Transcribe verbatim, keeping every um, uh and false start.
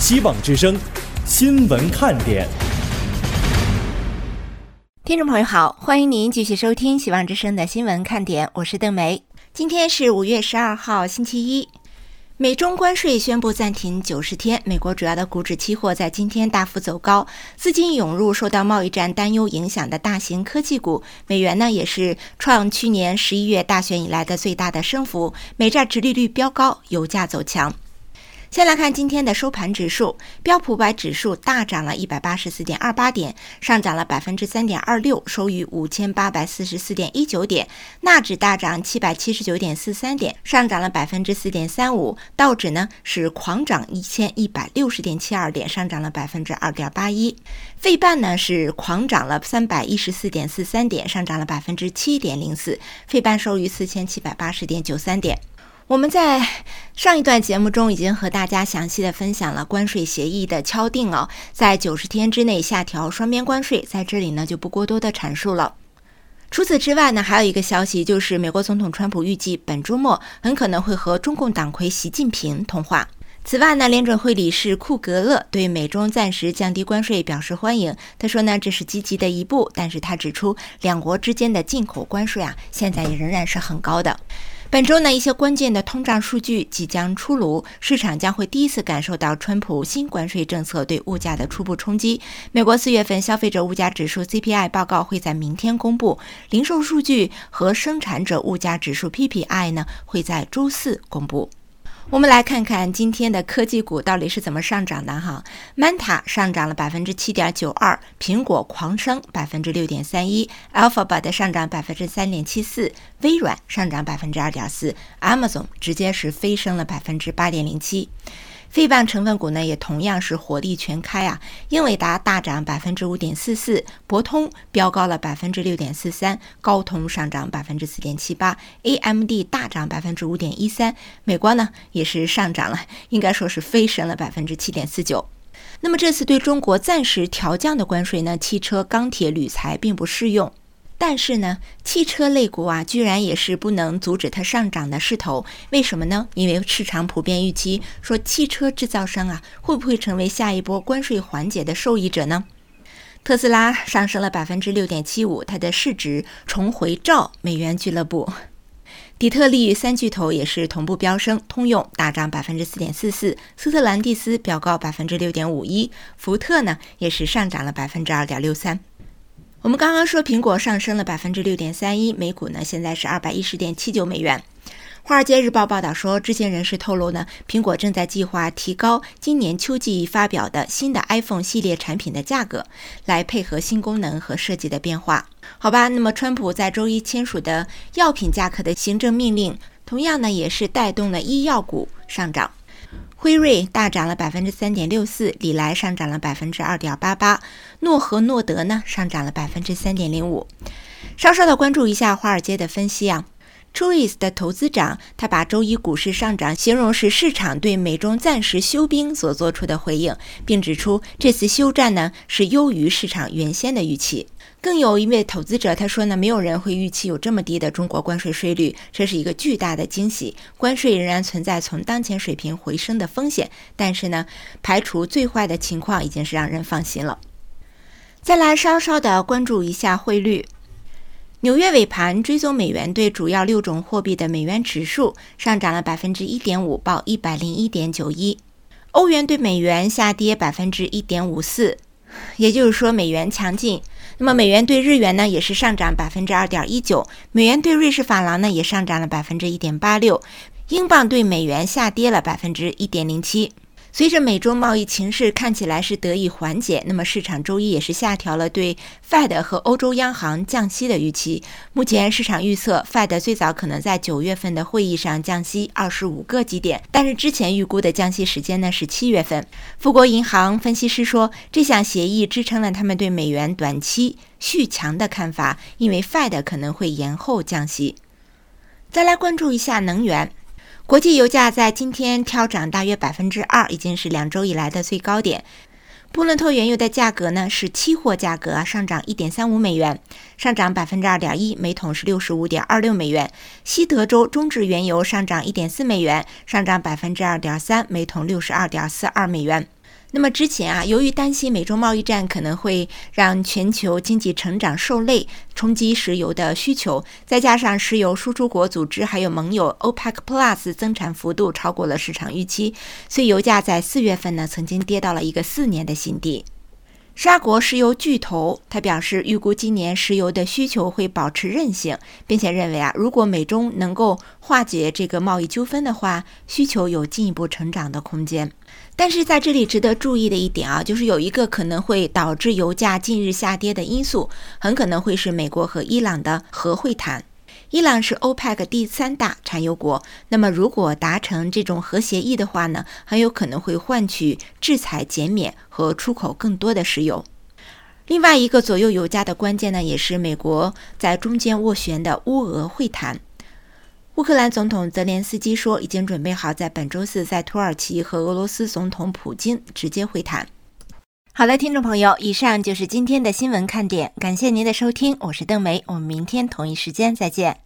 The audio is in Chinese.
希望之声新闻看点。 听众朋友好，欢迎您继续收听希望之声的新闻看点，我是邓梅。今天是五月十二号星期一。美中关税宣布暂停九十天，美国主要的股指期货在今天大幅走高，资金涌入受到贸易战担忧影响的大型科技股，美元呢也是创去年十一月大选以来的最大的升幅，美债殖利率飙高，油价走强。先来看今天的收盘指数，标普五百指数大涨了 一百八十四点二八 点，上涨了 百分之三点二六， 收于五千八百四十四点一九 点。纳指大涨七百七十九点四三 点，上涨了 百分之四点三五。道指呢是狂涨一千一百六十点七二 点，上涨了 百分之二点八一。费半呢是狂涨了三百一十四点四三 点，上涨了 百分之七点零四。费半收于四千七百八十点九三 点。我们在上一段节目中已经和大家详细的分享了关税协议的敲定哦，在九十天之内下调双边关税，在这里呢就不过多的阐述了。除此之外呢，还有一个消息，就是美国总统川普预计本周末很可能会和中共党魁习近平通话。此外呢，联准会理事库格勒对美中暂时降低关税表示欢迎。他说呢，这是积极的一步，但是他指出两国之间的进口关税啊，现在也仍然是很高的。本周呢，一些关键的通胀数据即将出炉，市场将会第一次感受到川普新关税政策对物价的初步冲击。美国四月份消费者物价指数 C P I 报告会在明天公布，零售数据和生产者物价指数 P P I 呢会在周四公布。我们来看看今天的科技股到底是怎么上涨的哈。Meta 上涨了 百分之七点九二， 苹果狂升 百分之六点三一， Alphabet 上涨 百分之三点七四， 微软上涨 百分之二点四， Amazon 直接是飞升了 百分之八点零七。费半成分股呢也同样是火力全开啊，英伟达大涨 百分之五点四四， 博通飙高了 百分之六点四三， 高通上涨 百分之四点七八， A M D 大涨 百分之五点一三， 美国呢也是上涨了，应该说是飞升了 百分之七点四九。那么这次对中国暂时调降的关税呢，汽车、钢铁、铝材并不适用。但是呢，汽车类股啊，居然也是不能阻止它上涨的势头。为什么呢？因为市场普遍预期说，汽车制造商啊，会不会成为下一波关税缓解的受益者呢？特斯拉上升了 百分之六点七五， 它的市值重回兆美元俱乐部。底特律三巨头也是同步飙升，通用大涨 百分之四点四四， 斯特兰蒂斯飙高 百分之六点五一， 福特呢也是上涨了 百分之二点六三。我们刚刚说苹果上升了 百分之六点三一， 每股呢现在是二百一十点七九美元。华尔街日报报道说，知情人士透露呢，苹果正在计划提高今年秋季发表的新的 iPhone 系列产品的价格，来配合新功能和设计的变化。好吧，那么川普在周一签署的药品价格的行政命令，同样呢也是带动了医药股上涨。辉瑞大涨了 百分之三点六四， 礼来上涨了 百分之二点八八， 诺和诺德呢上涨了 百分之三点零五。 稍稍的关注一下华尔街的分析啊。Truist 的投资长他把周一股市上涨形容是市场对美中暂时休兵所做出的回应，并指出这次休战呢是优于市场原先的预期。更有一位投资者他说呢，没有人会预期有这么低的中国关税税率，这是一个巨大的惊喜。关税仍然存在从当前水平回升的风险，但是呢，排除最坏的情况已经是让人放心了。再来稍稍的关注一下汇率。纽约尾盘追踪美元对主要六种货币的美元指数上涨了 百分之一点五， 报 一百零一点九一。欧元对美元下跌 百分之一点五四， 也就是说美元强劲。那么美元对日元呢也是上涨 百分之二点一九， 美元对瑞士法郎呢也上涨了 百分之一点八六， 英镑对美元下跌了 百分之一点零七。随着美中贸易情势看起来是得以缓解，那么市场周一也是下调了对 Fed 和欧洲央行降息的预期。目前市场预测 Fed 最早可能在九月份的会议上降息二十五个基点，但是之前预估的降息时间呢是七月份。富国银行分析师说，这项协议支撑了他们对美元短期续强的看法，因为 Fed 可能会延后降息。再来关注一下能源。国际油价在今天跳涨大约 百分之二， 已经是两周以来的最高点。布伦特原油的价格呢是期货价格、啊、上涨 一点三五美元，上涨 百分之二点一， 每桶是 六十五点二六美元。西德州中质原油上涨 一点四美元，上涨 百分之二点三， 每桶 六十二点四二美元。 那么之前啊，由于担心美中贸易战可能会让全球经济成长受累，冲击石油的需求，再加上石油输出国组织还有盟友 OPEC Plus 增产幅度超过了市场预期，所以油价在四月份呢曾经跌到了一个四年的新低。沙国石油巨头他表示，预估今年石油的需求会保持韧性，并且认为啊，如果美中能够化解这个贸易纠纷的话，需求有进一步成长的空间。但是在这里值得注意的一点啊，就是有一个可能会导致油价近日下跌的因素，很可能会是美国和伊朗的核会谈。伊朗是 OPEC 第三大产油国，那么如果达成这种核协议的话呢，很有可能会换取制裁减免和出口更多的石油。另外一个左右油价的关键呢，也是美国在中间斡旋的乌俄会谈。乌克兰总统泽连斯基说，已经准备好在本周四在土耳其和俄罗斯总统普京直接会谈。好了，听众朋友，以上就是今天的新闻看点，感谢您的收听，我是邓梅，我们明天同一时间再见。